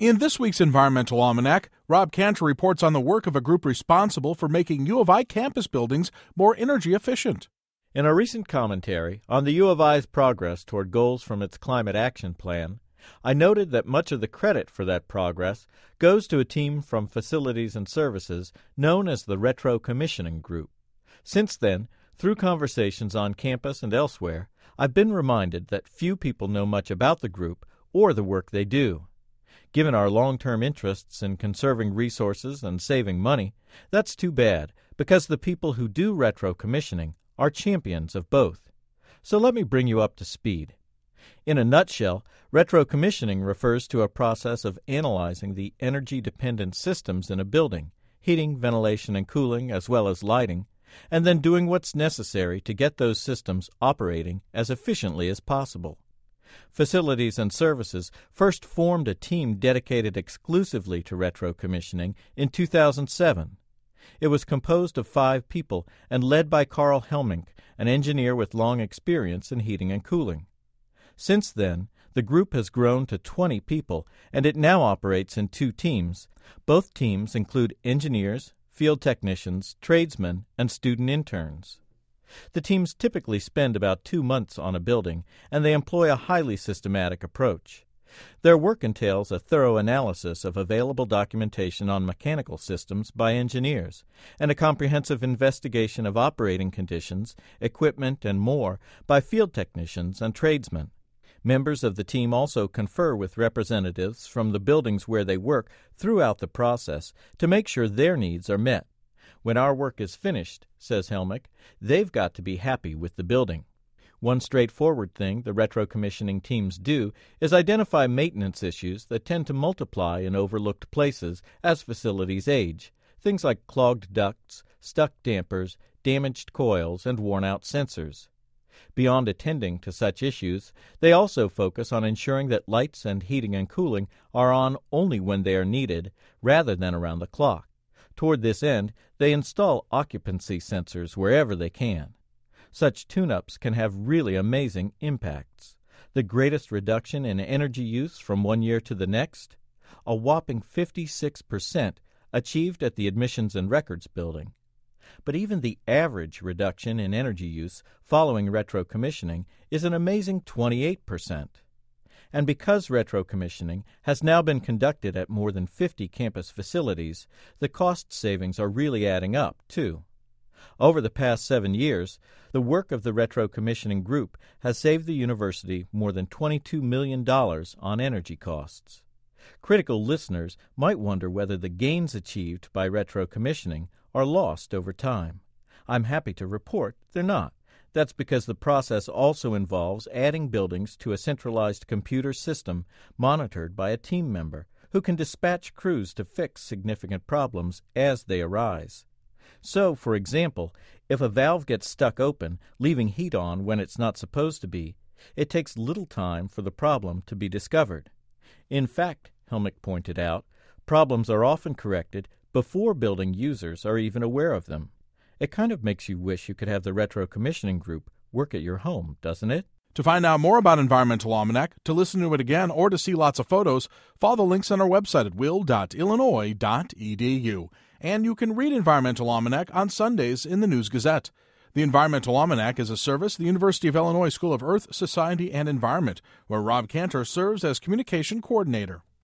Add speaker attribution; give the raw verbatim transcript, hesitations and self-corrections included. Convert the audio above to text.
Speaker 1: In this week's Environmental Almanac, Rob Cantor reports on the work of a group responsible for making U of I campus buildings more energy efficient.
Speaker 2: In a recent commentary on the U of I's progress toward goals from its Climate Action Plan, I noted that much of the credit for that progress goes to a team from Facilities and Services known as the Retro Commissioning Group. Since then, through conversations on campus and elsewhere, I've been reminded that few people know much about the group or the work they do. Given our long-term interests in conserving resources and saving money, that's too bad, because the people who do retro commissioning are champions of both. So let me bring you up to speed. In a nutshell, retro commissioning refers to a process of analyzing the energy-dependent systems in a building, heating, ventilation, and cooling, as well as lighting, and then doing what's necessary to get those systems operating as efficiently as possible. Facilities and Services first formed a team dedicated exclusively to retro commissioning in two thousand seven. It was composed of five people and led by Carl Helmink, an engineer with long experience in heating and cooling. Since then, the group has grown to twenty people, and it now operates in two teams. Both teams include engineers, field technicians, tradesmen, and student interns. The teams typically spend about two months on a building, and they employ a highly systematic approach. Their work entails a thorough analysis of available documentation on mechanical systems by engineers, and a comprehensive investigation of operating conditions, equipment, and more by field technicians and tradesmen. Members of the team also confer with representatives from the buildings where they work throughout the process to make sure their needs are met. When our work is finished, says Helmink, they've got to be happy with the building. One straightforward thing the retro commissioning teams do is identify maintenance issues that tend to multiply in overlooked places as facilities age, things like clogged ducts, stuck dampers, damaged coils, and worn-out sensors. Beyond attending to such issues, they also focus on ensuring that lights and heating and cooling are on only when they are needed, rather than around the clock. Toward this end, they install occupancy sensors wherever they can. Such tune-ups can have really amazing impacts. The greatest reduction in energy use from one year to the next? A whopping fifty-six percent achieved at the Admissions and Records Building. But even the average reduction in energy use following retro commissioning is an amazing twenty-eight percent. And because retro commissioning has now been conducted at more than fifty campus facilities, the cost savings are really adding up, too. Over the past seven years, the work of the retro commissioning group has saved the university more than twenty-two million dollars on energy costs. Critical listeners might wonder whether the gains achieved by retro commissioning are lost over time. I'm happy to report they're not. That's because the process also involves adding buildings to a centralized computer system monitored by a team member who can dispatch crews to fix significant problems as they arise. So, for example, if a valve gets stuck open, leaving heat on when it's not supposed to be, it takes little time for the problem to be discovered. In fact, Helmink pointed out, problems are often corrected before building users are even aware of them. It kind of makes you wish you could have the retro commissioning group work at your home, doesn't it?
Speaker 1: To find out more about Environmental Almanac, to listen to it again, or to see lots of photos, follow the links on our website at will dot illinois dot e d u. And you can read Environmental Almanac on Sundays in the News Gazette. The Environmental Almanac is a service of the University of Illinois School of Earth, Society, and Environment, where Rob Cantor serves as Communication Coordinator.